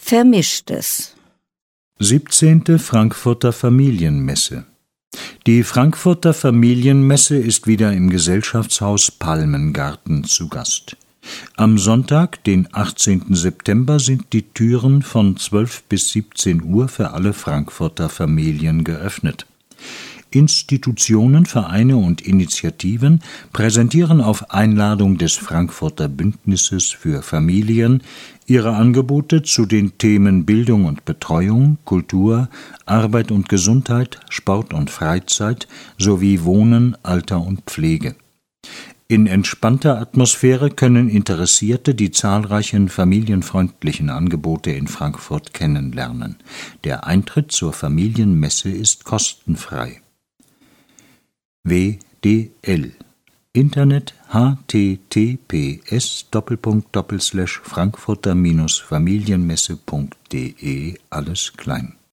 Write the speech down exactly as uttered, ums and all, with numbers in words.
Vermischtes. siebzehnte Frankfurter Familienmesse. Die Frankfurter Familienmesse ist wieder im Gesellschaftshaus Palmengarten zu Gast. Am Sonntag, den achtzehnten September, sind die Türen von zwölf bis siebzehn Uhr für alle Frankfurter Familien geöffnet. Institutionen, Vereine und Initiativen präsentieren auf Einladung des Frankfurter Bündnisses für Familien ihre Angebote zu den Themen Bildung und Betreuung, Kultur, Arbeit und Gesundheit, Sport und Freizeit sowie Wohnen, Alter und Pflege. In entspannter Atmosphäre können Interessierte die zahlreichen familienfreundlichen Angebote in Frankfurt kennenlernen. Der Eintritt zur Familienmesse ist kostenfrei. W D L Internet h t t p s Doppelpunkt Doppelslash frankfurter Familienmesse Punkt de alles klein.